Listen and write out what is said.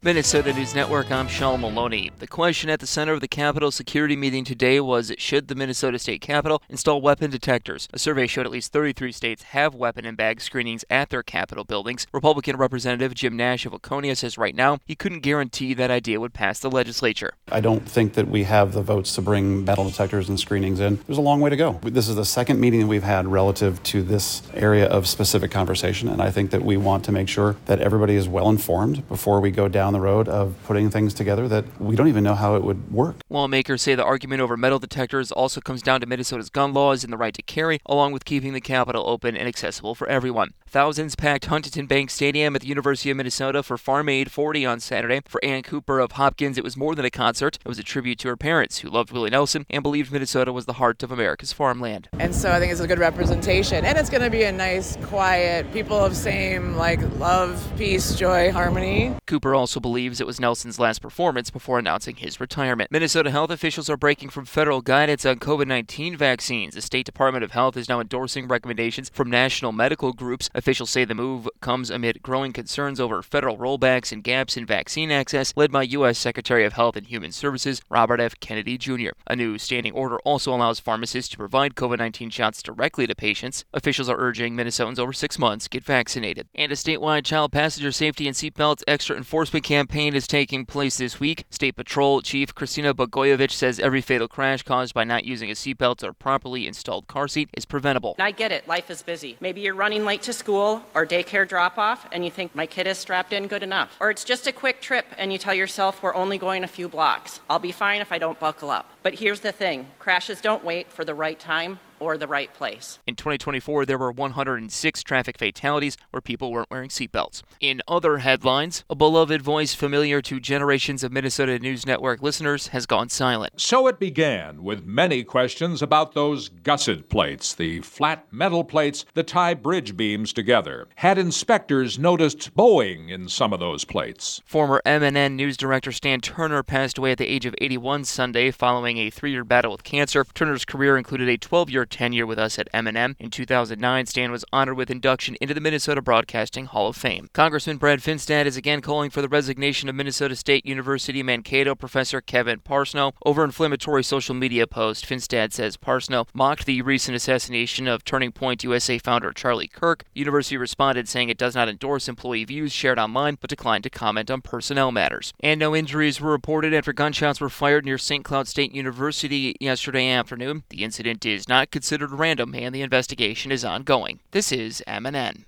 Minnesota News Network, I'm Sean Maloney. The question at the center of the Capitol security meeting today was, should the Minnesota State Capitol install weapon detectors? A survey showed at least 33 states have weapon and bag screenings at their Capitol buildings. Republican Representative Jim Nash of Waconia says right now he couldn't guarantee that idea would pass the legislature. I don't think that we have the votes to bring metal detectors and screenings in. There's a long way to go. This is the second meeting that we've had relative to this area of specific conversation, and I think that we want to make sure that everybody is well informed before we go down the road of putting things together that we don't even know how it would work. Lawmakers say the argument over metal detectors also comes down to Minnesota's gun laws and the right to carry, along with keeping the Capitol open and accessible for everyone. Thousands packed Huntington Bank Stadium at the University of Minnesota for Farm Aid 40 on Saturday. For Ann Cooper of Hopkins, it was more than a concert. It was a tribute to her parents, who loved Willie Nelson and believed Minnesota was the heart of America's farmland. And so I think it's a good representation. And it's going to be a nice, quiet, people of same, love, peace, joy, harmony. Cooper also believes it was Nelson's last performance before announcing his retirement. Minnesota health officials are breaking from federal guidance on COVID-19 vaccines. The State Department of Health is now endorsing recommendations from national medical groups. Officials say the move comes amid growing concerns over federal rollbacks and gaps in vaccine access, led by U.S. Secretary of Health and Human Services Robert F. Kennedy Jr. A new standing order also allows pharmacists to provide COVID-19 shots directly to patients. Officials are urging Minnesotans over 6 months get vaccinated. And a statewide child passenger safety and seatbelts extra enforcement campaign is taking place this week. State Patrol Chief Kristina Bogojevich says every fatal crash caused by not using a seatbelt or properly installed car seat is preventable. I get it. Life is busy. Maybe you're running late to school or daycare drop-off and you think my kid is strapped in good enough. Or it's just a quick trip and you tell yourself we're only going a few blocks. I'll be fine if I don't buckle up. But here's the thing. Crashes don't wait for the right time or the right place. In 2024, there were 106 traffic fatalities where people weren't wearing seatbelts. In other headlines, a beloved voice familiar to generations of Minnesota News Network listeners has gone silent. So it began with many questions about those gusset plates, the flat metal plates that tie bridge beams together. Had inspectors noticed bowing in some of those plates? Former MNN News Director Stan Turner passed away at the age of 81 Sunday following a 3-year battle with cancer. Turner's career included a 12-year tenure with us at M&M. In 2009, Stan was honored with induction into the Minnesota Broadcasting Hall of Fame. Congressman Brad Finstad is again calling for the resignation of Minnesota State University Mankato professor Kevin Parsnow. Over inflammatory social media post, Finstad says Parsnow mocked the recent assassination of Turning Point USA founder Charlie Kirk. The university responded saying it does not endorse employee views shared online, but declined to comment on personnel matters. And no injuries were reported after gunshots were fired near St. Cloud State University yesterday afternoon. The incident is not considered random, and the investigation is ongoing. This is MNN.